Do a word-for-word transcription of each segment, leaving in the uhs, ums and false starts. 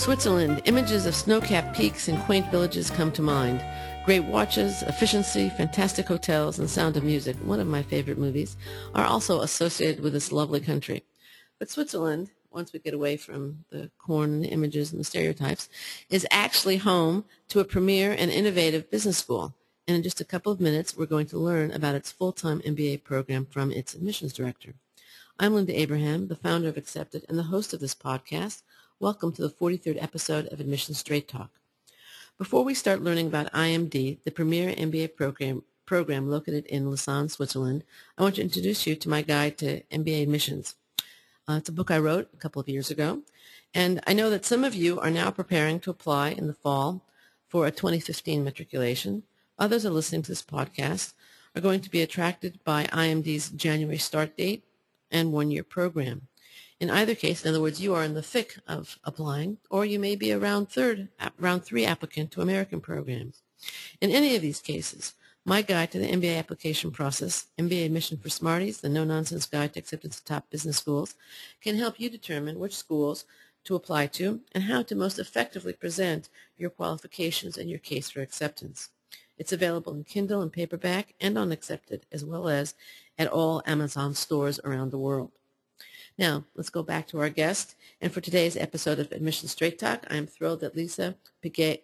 Switzerland, images of snow-capped peaks and quaint villages come to mind. Great watches, efficiency, fantastic hotels, and Sound of Music, one of my favorite movies, are also associated with this lovely country. But Switzerland, once we get away from the corn and the images and the stereotypes, is actually home to a premier and innovative business school. And in just a couple of minutes, we're going to learn about its full-time M B A program from its admissions director. I'm Linda Abraham, the founder of Accepted and the host of this podcast. Welcome to the forty-third episode of Admissions Straight Talk. Before we start learning about I M D, the premier M B A program, program located in Lausanne, Switzerland, I want to introduce you to my guide to M B A admissions. Uh, it's a book I wrote a couple of years ago, and I know that some of you are now preparing to apply in the fall for a twenty fifteen matriculation. Others are listening to this podcast are going to be attracted by I M D's January start date and one-year program. In either case, in other words, you are in the thick of applying, or you may be a round third, round three applicant to American programs. In any of these cases, my guide to the M B A application process, M B A Admission for Smarties, the no-nonsense guide to acceptance to top business schools, can help you determine which schools to apply to and how to most effectively present your qualifications and your case for acceptance. It's available in Kindle and paperback and on Accepted, as well as at all Amazon stores around the world. Now, let's go back to our guest. And for today's episode of Admissions Straight Talk, I am thrilled that Lisa Piguet,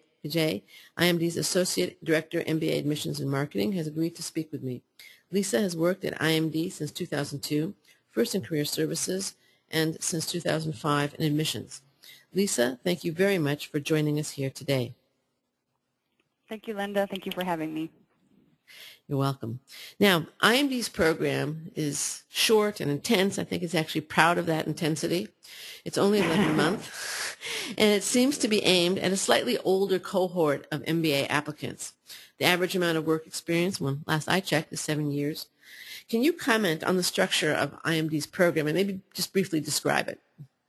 I M D's Associate Director, M B A Admissions and Marketing, has agreed to speak with me. Lisa has worked at I M D since two thousand two, first in Career Services, and since two thousand five in Admissions. Lisa, thank you very much for joining us here today. Thank you, Linda. Thank you for having me. You're welcome. Now, I M D's program is short and intense. I think it's actually proud of that intensity. It's only eleven months, and it seems to be aimed at a slightly older cohort of M B A applicants. The average amount of work experience, when last I checked, is seven years. Can you comment on the structure of I M D's program and maybe just briefly describe it?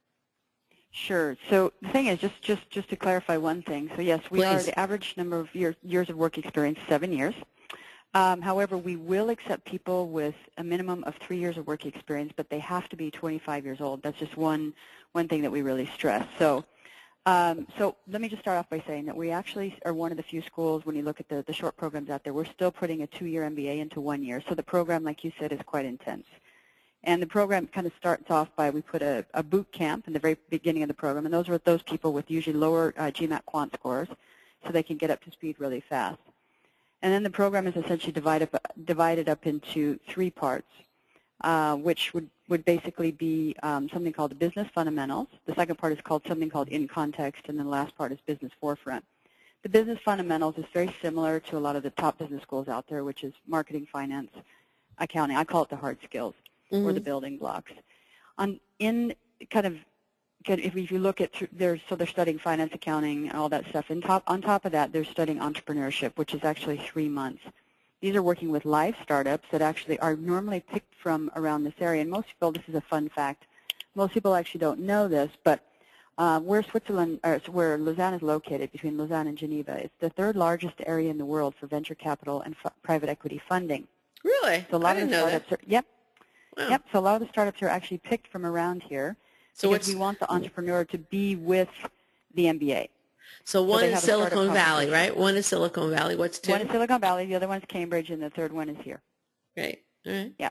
Sure. So the thing is, just, just, just to clarify one thing. So yes, we Please. are the average number of year, years of work experience, seven years. Um, however, we will accept people with a minimum of three years of work experience, but they have to be twenty-five years old. That's just one one thing that we really stress. So, um, so let me just start off by saying that we actually are one of the few schools, when you look at the, the short programs out there, we're still putting a two-year M B A into one year. So the program, like you said, is quite intense. And the program kind of starts off by, we put a, a boot camp in the very beginning of the program, and those are those people with usually lower uh, GMAT quant scores, so they can get up to speed really fast. And then the program is essentially divided up, divided up into three parts, uh, which would, would basically be um, something called the business fundamentals. The second part is called something called in context, and then the last part is business forefront. The business fundamentals is very similar to a lot of the top business schools out there, which is marketing, finance, accounting. I call it the hard skills, mm-hmm. or the building blocks. On in kind of If you look at, their, so they're studying finance, accounting, and all that stuff. And top, on top of that, they're studying entrepreneurship, which is actually three months. These are working with live startups that actually are normally picked from around this area. And most people, this is a fun fact, most people actually don't know this, but uh, where Switzerland, or where Lausanne is located, between Lausanne and Geneva, it's the third largest area in the world for venture capital and private equity funding. Really? So a lot I didn't of the know startups that. Are, yep. Wow. Yep. So a lot of the startups are actually picked from around here. So because we want the entrepreneur to be with the M B A. So one so is Silicon Valley, right? One is Silicon Valley. What's two? One is Silicon Valley, the other one is Cambridge, and the third one is here. Great. All right. Yeah.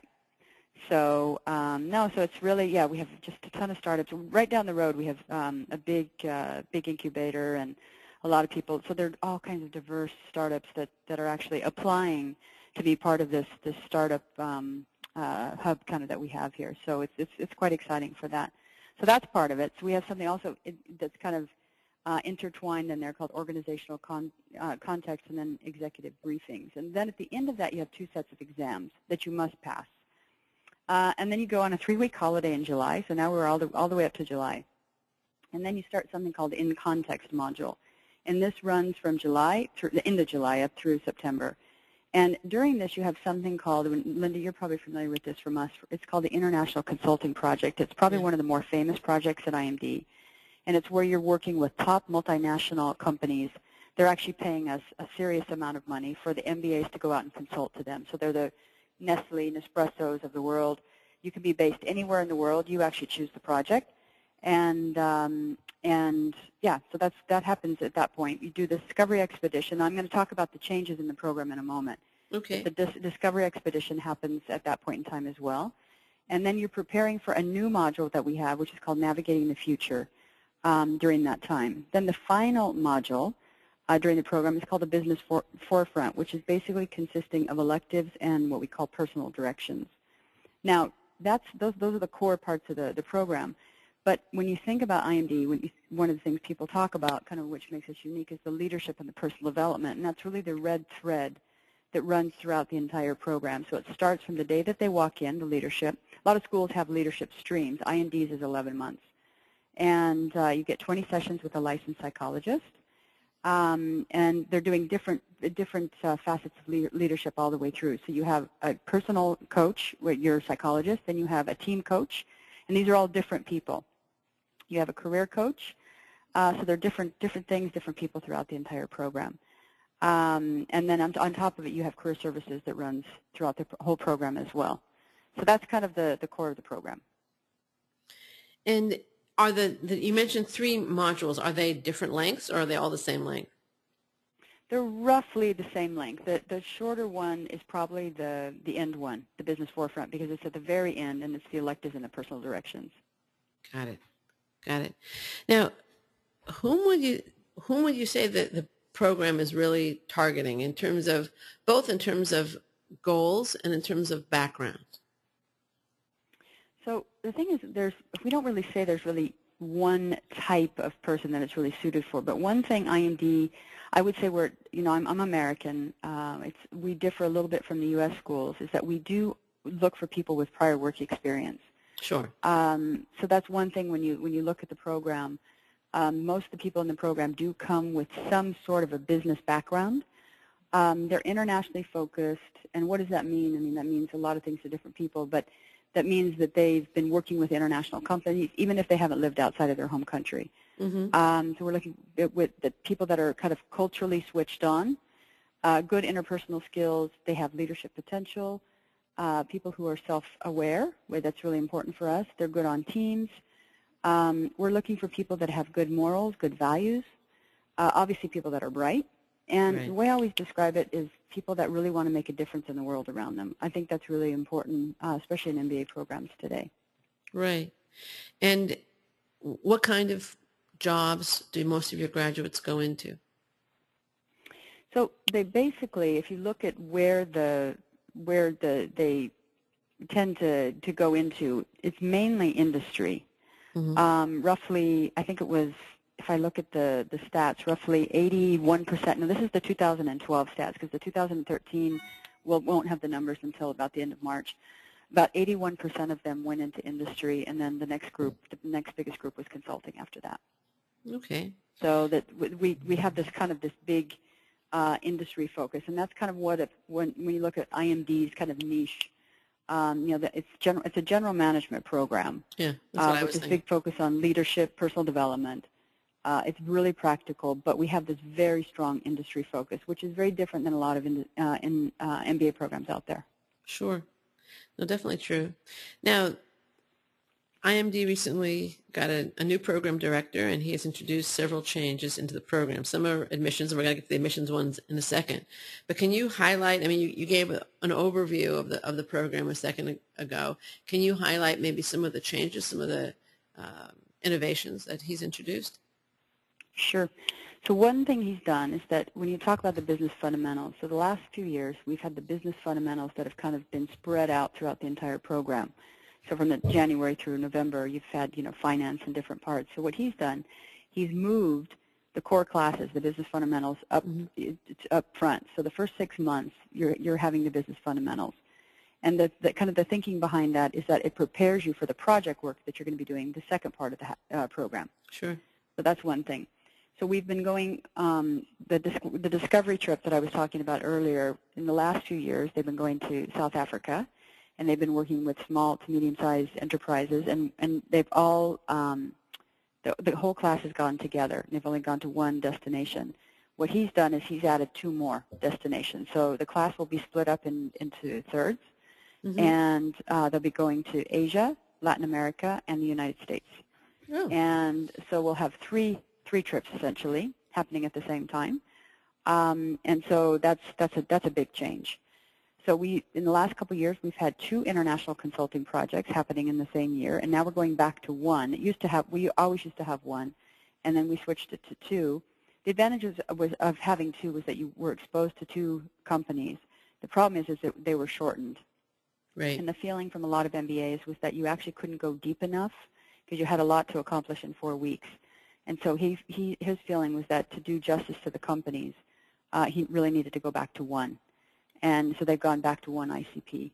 So, um, no, so it's really, yeah, we have just a ton of startups. Right down the road, we have um, a big, uh, big incubator and a lot of people. So there are all kinds of diverse startups that, that are actually applying to be part of this, this startup um, uh, hub kind of that we have here. So it's, it's, it's quite exciting for that. So that's part of it. So we have something also that's kind of uh, intertwined in there called organizational con uh, context and then executive briefings. And then at the end of that, you have two sets of exams that you must pass. Uh, and then you go on a three-week holiday in July. So now we're all the, all the way up to July. And then you start something called the In Context module. And this runs from July through the end of July up through September. And during this, you have something called, Linda, you're probably familiar with this from us, it's called the International Consulting Project. It's probably one of the more famous projects at I M D. And it's where you're working with top multinational companies. They're actually paying us a serious amount of money for the M B As to go out and consult to them. So they're the Nestle, Nespressos of the world. You can be based anywhere in the world. You actually choose the project. And um, and yeah, so that's that happens at that point. You do the Discovery Expedition. I'm going to talk about the changes in the program in a moment. Okay. But the Dis Discovery Expedition happens at that point in time as well. And then you're preparing for a new module that we have, which is called Navigating the Future um, during that time. Then the final module uh, during the program is called the Business For Forefront, which is basically consisting of electives and what we call personal directions. Now, that's, those, those are the core parts of the, the program. But when you think about I M D, when you, one of the things people talk about, kind of which makes us unique, is the leadership and the personal development. And that's really the red thread that runs throughout the entire program. So it starts from the day that they walk in, the leadership. A lot of schools have leadership streams. I M D's is eleven months. And uh, you get twenty sessions with a licensed psychologist. Um, and they're doing different, different uh, facets of le leadership all the way through. So you have a personal coach, where you're a psychologist, then you have a team coach, and these are all different people. You have a career coach, uh, so they're different, different things, different people throughout the entire program. Um, and then on, on top of it, you have career services that runs throughout the whole program as well. So that's kind of the, the core of the program. And are the, the, you mentioned three modules, are they different lengths or are they all the same length? They're roughly the same length. The, the shorter one is probably the, the end one, the Business Forefront, because it's at the very end and it's the electives and the personal directions. Got it. Got it. Now, whom would you, whom would you say that the program is really targeting in terms of, both in terms of goals and in terms of background? So the thing is, there's, we don't really say there's really one type of person that it's really suited for, but one thing I M D, I would say we're, you know, I'm, I'm American, uh, it's, we differ a little bit from the U S schools, is that we do look for people with prior work experience. Sure. Um, so that's one thing when you, when you look at the program. Um, most of the people in the program do come with some sort of a business background. Um, they're internationally focused, and what does that mean? I mean, that means a lot of things to different people, but that means that they've been working with international companies, even if they haven't lived outside of their home country. Mm-hmm. um, so we're looking at with the people that are kind of culturally switched on, uh, good interpersonal skills, they have leadership potential, uh, people who are self-aware, where that's really important for us, they're good on teams. Um, we're looking for people that have good morals, good values, uh, obviously people that are bright. And Right. the way I always describe it is people that really want to make a difference in the world around them. I think that's really important, uh, especially in M B A programs today. Right. And what kind of jobs do most of your graduates go into? So they basically, if you look at where the where the they tend to, to go into, it's mainly industry. Mm-hmm. Um, roughly, I think it was, if I look at the, the stats, roughly eighty-one percent. Now, this is the two thousand twelve stats, because the two thousand thirteen will, won't have the numbers until about the end of March. About eighty-one percent of them went into industry, and then the next group, the next biggest group was consulting after that. Okay. So that we, we have this kind of this big uh, industry focus, and that's kind of what, it, when, when you look at I M D's kind of niche, Um, you know, that it's general. It's a general management program, Yeah, that's what uh, I was which is thinking. big focus on leadership, personal development. Uh, it's really practical, but we have this very strong industry focus, which is very different than a lot of in, uh, in uh, M B A programs out there. Sure. No, definitely true. Now, I M D recently got a, a new program director, and he has introduced several changes into the program. Some are admissions, and we're going to get to the admissions ones in a second. But can you highlight, I mean, you, you gave a, an overview of the, of the program a second ago. Can you highlight maybe some of the changes, some of the uh, innovations that he's introduced? Sure. So one thing he's done is that when you talk about the business fundamentals, so the last few years we've had the business fundamentals that have kind of been spread out throughout the entire program. So from the January through November, you've had, you know, finance in different parts. So what he's done, he's moved the core classes, the business fundamentals, up mm-hmm. up front. So the first six months, you're you're having the business fundamentals, and the, the kind of the thinking behind that is that it prepares you for the project work that you're going to be doing the second part of the uh, program. Sure. So that's one thing. So we've been going um, the the discovery trip that I was talking about earlier. In the last few years, they've been going to South Africa. And they've been working with small to medium-sized enterprises, and, and they've all, um, the, the whole class has gone together. They've only gone to one destination. What he's done is he's added two more destinations. So the class will be split up in, into thirds, mm-hmm. and uh, they'll be going to Asia, Latin America, and the United States. Oh. And so we'll have three three trips essentially happening at the same time. Um, and so that's that's a that's a big change. So we, in the last couple of years, we've had two international consulting projects happening in the same year, and now we're going back to one. It used to have, we always used to have one, and then we switched it to two. The advantages was, of having two was that you were exposed to two companies. The problem is, is that they were shortened. Right. And the feeling from a lot of M B As was that you actually couldn't go deep enough because you had a lot to accomplish in four weeks. And so he, he, his feeling was that to do justice to the companies, uh, he really needed to go back to one. And so they've gone back to one I C P.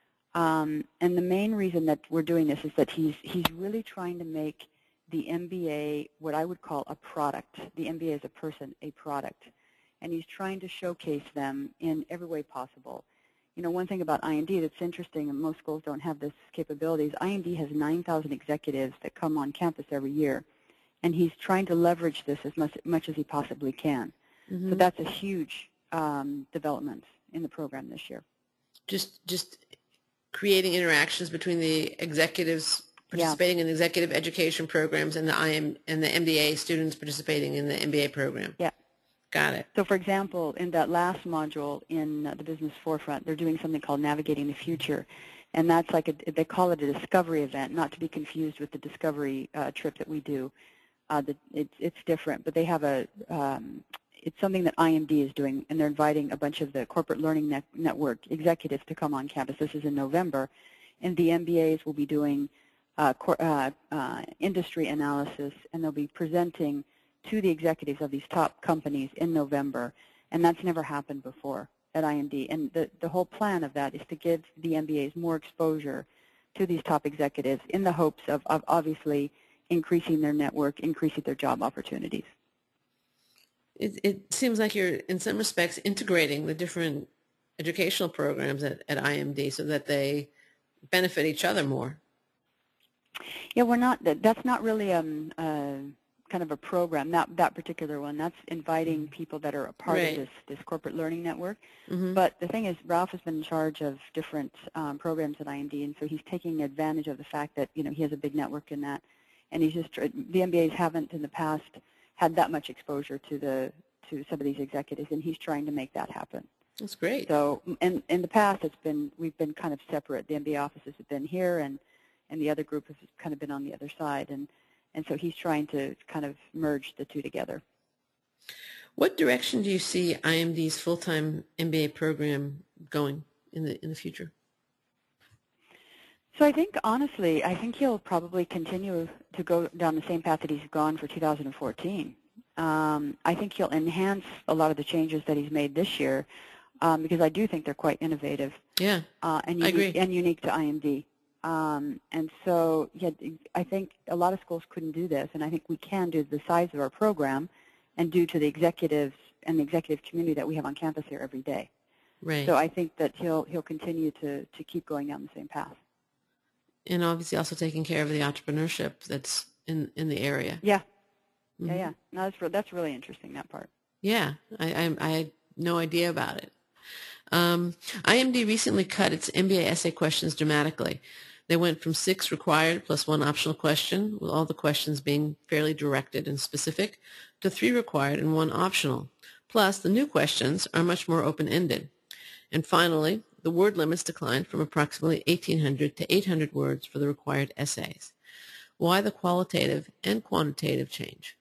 Um, and the main reason that we're doing this is that he's, he's really trying to make the M B A what I would call a product. The M B A as a person, a product. And he's trying to showcase them in every way possible. You know, one thing about I M D that's interesting, and most schools don't have this capabilities, I M D has nine thousand executives that come on campus every year. And he's trying to leverage this as much, much as he possibly can. Mm-hmm. So that's a huge um, development in the program this year. Just just creating interactions between the executives participating yeah. in executive education programs and the I M and the M B A students participating in the M B A program. Yeah. Got it. So for example, in that last module in uh, the Business Forefront, they're doing something called Navigating the Future. And that's like, a, they call it a discovery event, not to be confused with the discovery uh, trip that we do. Uh, the, it's, it's different, but they have a, um, it's something that I M D is doing, and they're inviting a bunch of the Corporate Learning Net Network executives to come on campus. This is in November, and the M B As will be doing uh, uh, uh, industry analysis, and they'll be presenting to the executives of these top companies in November, and that's never happened before at I M D. And the, the whole plan of that is to give the M B As more exposure to these top executives in the hopes of, of obviously increasing their network, increasing their job opportunities. It, it seems like you're, in some respects, integrating the different educational programs at, at I M D so that they benefit each other more. Yeah, we're not, that's not really um, uh, kind of a program, not that particular one. That's inviting people that are a part right. of this, this corporate learning network. Mm-hmm. But the thing is, Ralph has been in charge of different um, programs at I M D, and so he's taking advantage of the fact that, you know, he has a big network in that. And he's just, the M B As haven't in the past had that much exposure to the to some of these executives, and he's trying to make that happen. That's great. So, in in the past, it's been we've been kind of separate. The M B A offices have been here, and and the other group has kind of been on the other side, and and so he's trying to kind of merge the two together. What direction do you see I M D's full-time M B A program going in the in the future? So I think, honestly, I think he'll probably continue to go down the same path that he's gone for two thousand fourteen. Um, I think he'll enhance a lot of the changes that he's made this year um, because I do think they're quite innovative. Yeah, uh, and unique, I agree. And unique to I M D. Um, and so, yeah, I think a lot of schools couldn't do this, and I think we can due to the size of our program and due to the executives and the executive community that we have on campus here every day. Right. So I think that he'll he'll continue to to keep going down the same path. And obviously also taking care of the entrepreneurship that's in, in the area. Yeah. Mm-hmm. Yeah, yeah. No, that's, re that's really interesting, that part. Yeah, I, I, I had no idea about it. Um, I M D recently cut its M B A essay questions dramatically. They went from six required plus one optional question, with all the questions being fairly directed and specific, to three required and one optional. Plus, the new questions are much more open-ended. And finally, the word limits declined from approximately eighteen hundred to eight hundred words for the required essays. Why the qualitative and quantitative change?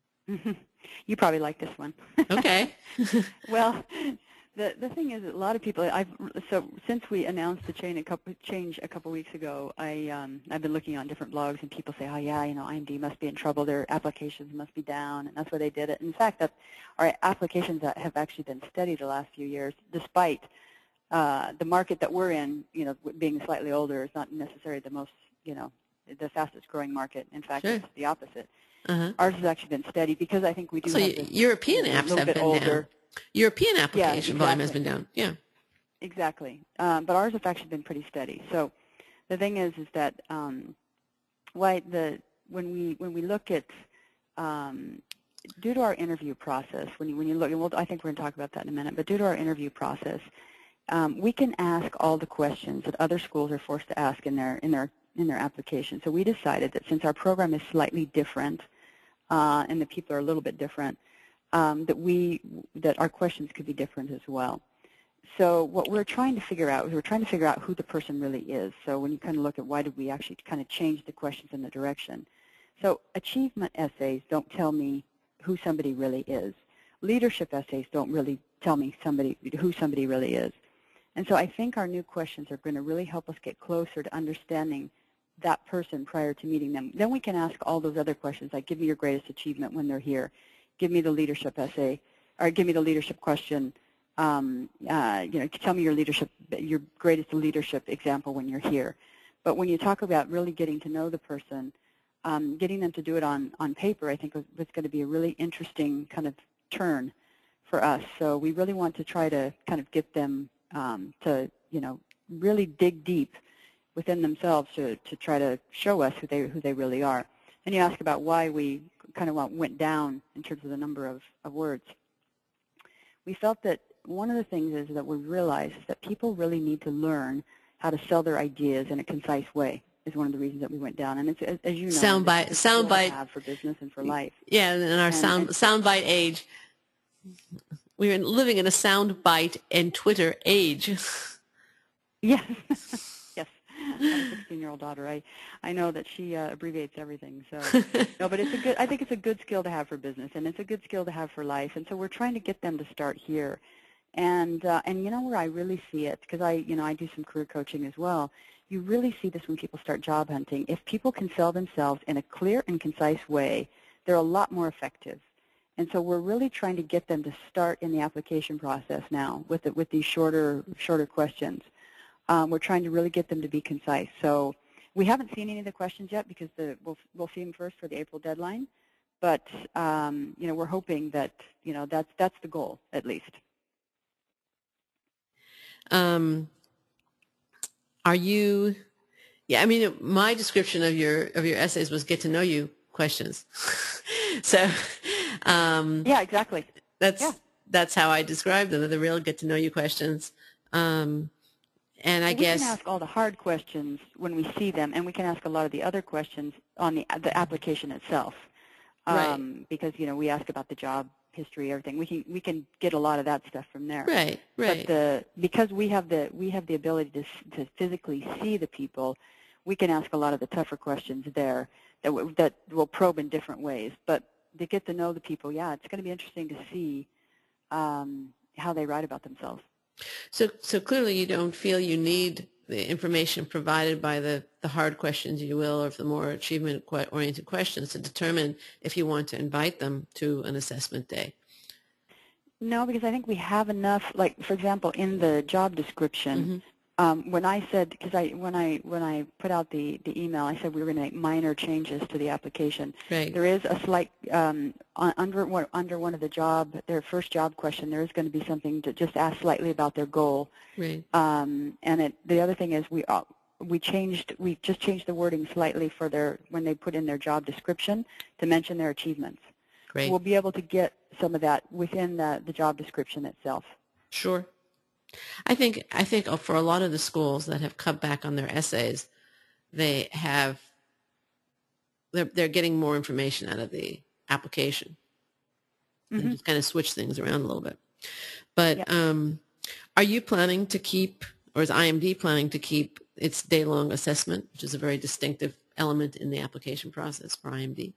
You probably like this one. Okay. Well, the the thing is, that a lot of people. I've so since we announced the change a couple change a couple weeks ago, I um, I've been looking on different blogs, and people say, oh yeah, you know, I M D must be in trouble. Their applications must be down, and that's why they did it. In fact, that our applications that have actually been steady the last few years, despite Uh, the market that we're in, you know, being slightly older, is not necessarily the most, you know, the fastest growing market. In fact, sure. It's the opposite. Uh-huh. Ours has actually been steady because I think we do so have this, European you know, apps have been older. down. European application yeah, exactly. volume has been down. Yeah. Exactly. Um, but ours have actually been pretty steady. So the thing is, is that um, why the when we when we look at um, due to our interview process, when you when you look, and we'll, I think we're going to talk about that in a minute. But due to our interview process, Um, we can ask all the questions that other schools are forced to ask in their in their in their application. So we decided that since our program is slightly different uh, and the people are a little bit different, um, that we that our questions could be different as well. So what we're trying to figure out is we're trying to figure out who the person really is. So when you kind of look at why did we actually kind of change the questions in the direction. So achievement essays don't tell me who somebody really is. Leadership essays don't really tell me somebody who somebody really is. And so I think our new questions are going to really help us get closer to understanding that person prior to meeting them. Then we can ask all those other questions, like give me your greatest achievement when they're here, give me the leadership essay, or give me the leadership question, um, uh, you know, tell me your leadership, your greatest leadership example when you're here. But when you talk about really getting to know the person, um, getting them to do it on, on paper, I think was, was going to be a really interesting kind of turn for us. So we really want to try to kind of get them um, to, you know, really dig deep within themselves to, to try to show us who they, who they really are. And you ask about why we kind of went down in terms of the number of, of words. We felt that one of the things is that we realized that people really need to learn how to sell their ideas in a concise way is one of the reasons that we went down. And it's, as, as you know, Soundbite, soundbite, have for business and for life. Yeah, in our and, sound and, soundbite age, we were living in a soundbite and Twitter age. Yes, yes. I have a sixteen-year-old daughter. I, I know that she uh, abbreviates everything. So no, but it's a good. I think it's a good skill to have for business, and it's a good skill to have for life. And so we're trying to get them to start here. And uh, and you know where I really see it, because I you know I do some career coaching as well. You really see this when people start job hunting. If people can sell themselves in a clear and concise way, they're a lot more effective. And so we're really trying to get them to start in the application process now with the, with these shorter shorter questions. Um, we're trying to really get them to be concise. So we haven't seen any of the questions yet because the, we'll we'll see them first for the April deadline. But um, you know we're hoping that you know that's that's the goal at least. Um, are you? Yeah, I mean, my description of your of your essays was get to know you questions. so, um, yeah, exactly. That's yeah. that's how I described them. The real get to know you questions. Um, and I well, guess we can ask all the hard questions when we see them, and we can ask a lot of the other questions on the the application itself. Um, right. Because you know we ask about the job history, everything. We can we can get a lot of that stuff from there. Right, right. But the because we have the we have the ability to to physically see the people, we can ask a lot of the tougher questions there that w that will probe in different ways. But to get to know the people, yeah, it's going to be interesting to see um, how they write about themselves. So, so clearly, you don't feel you need the information provided by the the hard questions, you will, or the more achievement-oriented questions to determine if you want to invite them to an assessment day. No, because I think we have enough. Like, for example, in the job description, mm-hmm. um, when I said, because I when I when I put out the the email, I said we were going to make minor changes to the application. Right. There is a slight um, under one under one of the job their first job question. There is going to be something to just ask slightly about their goal. Right. Um, and it, the other thing is we uh, we changed we just changed the wording slightly for their when they put in their job description to mention their achievements. Great. We'll be able to get some of that within the, the job description itself. Sure. I think I think for a lot of the schools that have cut back on their essays, they have they're they're getting more information out of the application. Mm-hmm. And just kind of switch things around a little bit. But yep. um, are you planning to keep, or is I M D planning to keep its day-long assessment, which is a very distinctive element in the application process for I M D?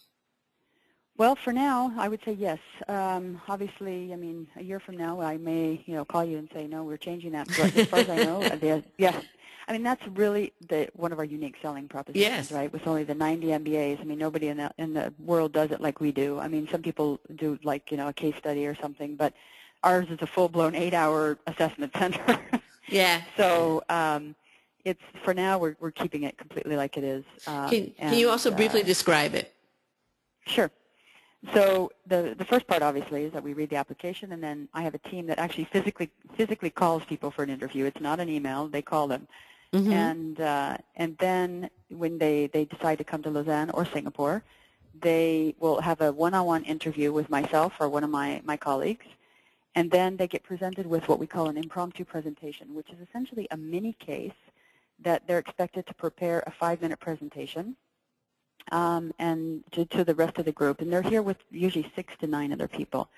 Well, for now, I would say yes. Um, obviously, I mean, a year from now, I may, you know, call you and say, no, we're changing that. But as far as I know, yeah. I mean, that's really the one of our unique selling propositions, yes. right? With only the ninety M B As, I mean, nobody in the in the world does it like we do. I mean, some people do like, you know, a case study or something, but ours is a full-blown eight-hour assessment center. Yeah. So um, it's for now, we're we're keeping it completely like it is. Um, can, can and, you also briefly uh, describe it? Sure. So the the first part, obviously, is that we read the application, and then I have a team that actually physically physically calls people for an interview. It's not an email; they call them, mm-hmm. and uh, and then when they they decide to come to Lausanne or Singapore, they will have a one-on-one interview with myself or one of my my colleagues, and then they get presented with what we call an impromptu presentation, which is essentially a mini case that they're expected to prepare a five-minute presentation um, and to, to the rest of the group. And they're here with usually six to nine other people.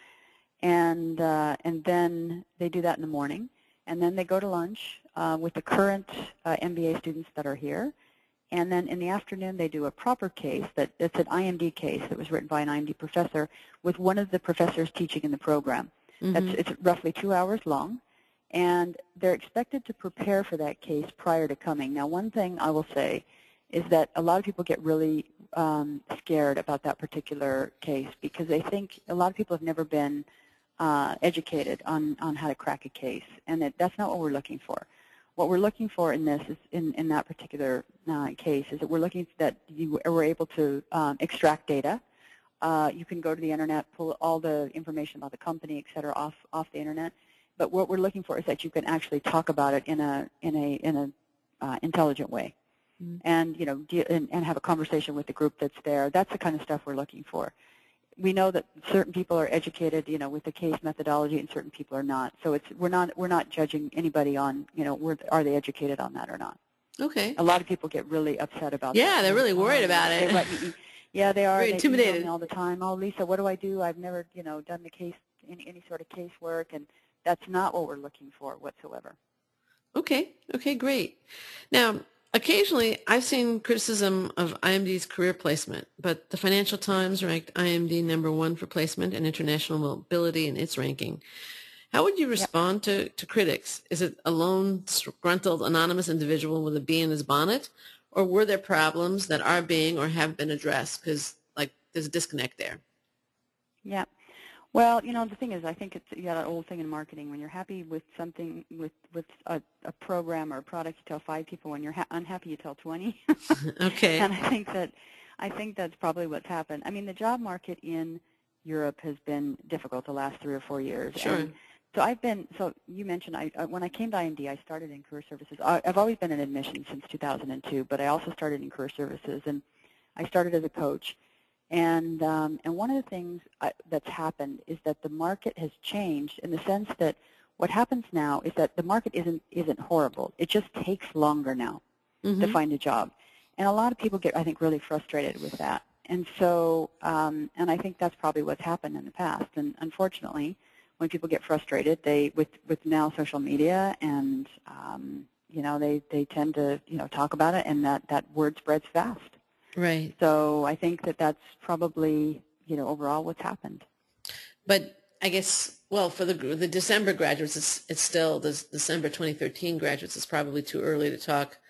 And, uh, and then they do that in the morning. And then they go to lunch uh, with the current uh, M B A students that are here. And then in the afternoon, they do a proper case. That it's an I M D case that was written by an I M D professor with one of the professors teaching in the program. Mm-hmm. That's, it's roughly two hours long. And they're expected to prepare for that case prior to coming. Now, one thing I will say is that a lot of people get really um, scared about that particular case because they think a lot of people have never been uh, educated on, on how to crack a case, and that, that's not what we're looking for. What we're looking for in this, is in, in that particular uh, case, is that we're looking that you were able to um, extract data. Uh, you can go to the internet, pull all the information about the company, et cetera, off, off the internet. But what we're looking for is that you can actually talk about it in a in a in a uh, intelligent way, mm-hmm. and you know, and, and have a conversation with the group that's there. That's the kind of stuff we're looking for. We know that certain people are educated, you know, with the case methodology, and certain people are not. So it's we're not we're not judging anybody on, you know, were, are they educated on that or not. Okay. A lot of people get really upset about that. Yeah, they're really worried about it. They, yeah, they are. Very they intimidated. email me all the time. Oh, Lisa, what do I do? I've never, you know, done the case any, any sort of casework, and that's not what we're looking for whatsoever. Okay. Okay, great. Now, occasionally I've seen criticism of I M D's career placement, but the Financial Times ranked I M D number one for placement and international mobility in its ranking. How would you respond yep. to, to critics? Is it a lone, disgruntled, anonymous individual with a bee in his bonnet, or were there problems that are being or have been addressed? Because, like, there's a disconnect there. Yeah. Well, you know, the thing is, I think it's you got an old thing in marketing. When you're happy with something, with with a, a program or a product, you tell five people. When you're ha unhappy, you tell twenty. Okay. And I think that, I think that's probably what's happened. I mean, the job market in Europe has been difficult the last three or four years. Sure. And so I've been. So you mentioned, I uh, when I came to I M D, I started in career services. I, I've always been in admissions since two thousand two, but I also started in career services, and I started as a coach. And um, and one of the things I, that's happened is that the market has changed in the sense that what happens now is that the market isn't isn't horrible. It just takes longer now mm-hmm. to find a job, and a lot of people get, I think, really frustrated with that. And so um, and I think that's probably what's happened in the past. And unfortunately, when people get frustrated, they with with now social media and um, you know they they tend to you know talk about it, and that that word spreads fast. Right. So I think that that's probably, you know, overall what's happened. But I guess, well, for the the December graduates, it's, it's still, the December twenty thirteen graduates, it's probably too early to talk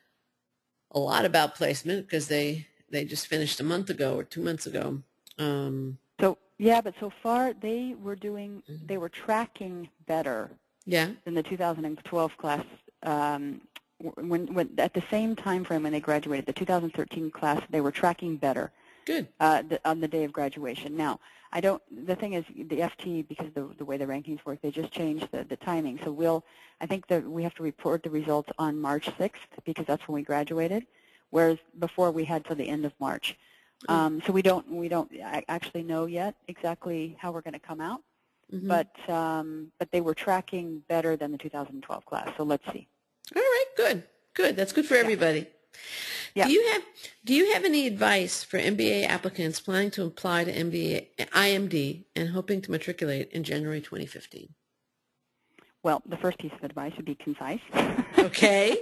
a lot about placement because they, they just finished a month ago or two months ago. Um, so, yeah, but so far they were doing, they were tracking better yeah. than the two thousand twelve class. Um, When, when at the same time frame when they graduated, the two thousand thirteen class, they were tracking better. Good. Uh, the, on the day of graduation. Now, I don't. The thing is, the F T, because the the way the rankings work, they just changed the the timing. So we'll. I think that we have to report the results on March sixth because that's when we graduated, whereas before we had till the end of March. Mm-hmm. Um, so we don't we don't actually know yet exactly how we're going to come out, mm-hmm. but um, but they were tracking better than the two thousand twelve class. So let's see. All right, good, good. That's good for everybody. Yeah. Do you have Do you have any advice for M B A applicants planning to apply to M B A, I M D and hoping to matriculate in January twenty fifteen? Well, the first piece of advice would be concise. Okay.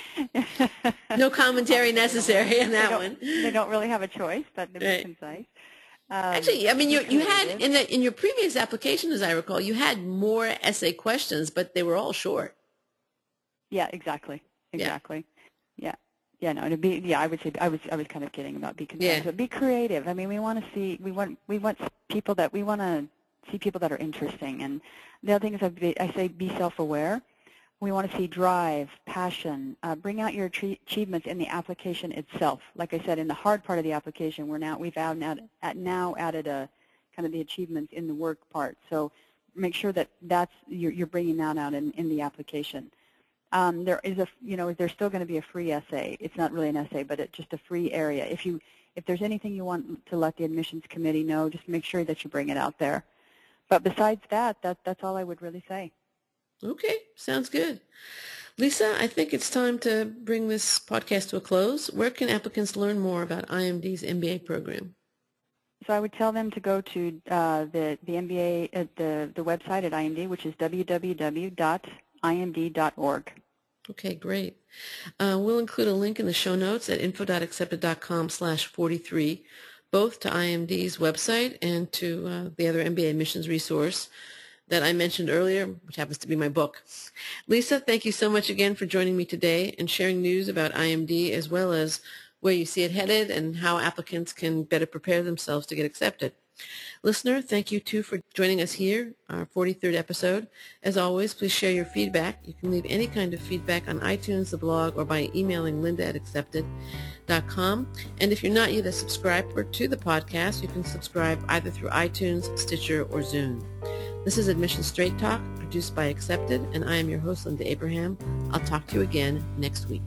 No commentary necessary on that they one. They don't really have a choice, but they're right. concise. Um, Actually, I mean, you you had in the in your previous application, as I recall, you had more essay questions, but they were all short. Yeah, exactly, exactly. Yeah, yeah. No, to be. Yeah, I would say I was I was kind of kidding about be concise, yeah. but be creative. I mean, we want to see we want we want people that we want to see people that are interesting. And the other thing is I, be, I say be self-aware. We want to see drive, passion. Uh, bring out your achievements in the application itself. Like I said, in the hard part of the application, we're now we've added, at now added a kind of the achievements in the work part. So make sure that that's you're, you're bringing that out in, in the application. Um, there is a, you know, there's still going to be a free essay. It's not really an essay, but it's just a free area. If you, if there's anything you want to let the admissions committee know, just make sure that you bring it out there. But besides that, that that's all I would really say. Okay, sounds good. Lisa, I think it's time to bring this podcast to a close. Where can applicants learn more about I M D's M B A program? So I would tell them to go to uh, the, the M B A, uh, the, the website at I M D, which is w w w dot i m d dot org. Okay, great. Uh, we'll include a link in the show notes at info dot accepted dot com slash forty-three, both to I M D's website and to uh, the other M B A admissions resource that I mentioned earlier, which happens to be my book. Lisa, thank you so much again for joining me today and sharing news about I M D as well as where you see it headed and how applicants can better prepare themselves to get accepted. Listener, thank you too for joining us here, our forty-third episode. As always, please share your feedback. You can leave any kind of feedback on iTunes, the blog, or by emailing linda at accepted dot com. And if you're not yet a subscriber to the podcast, you can subscribe either through iTunes, Stitcher, or Zune. This is Admission Straight Talk, produced by Accepted, and I am your host, Linda Abraham. I'll talk to you again next week.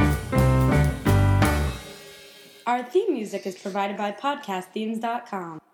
Our theme music is provided by podcast themes dot com.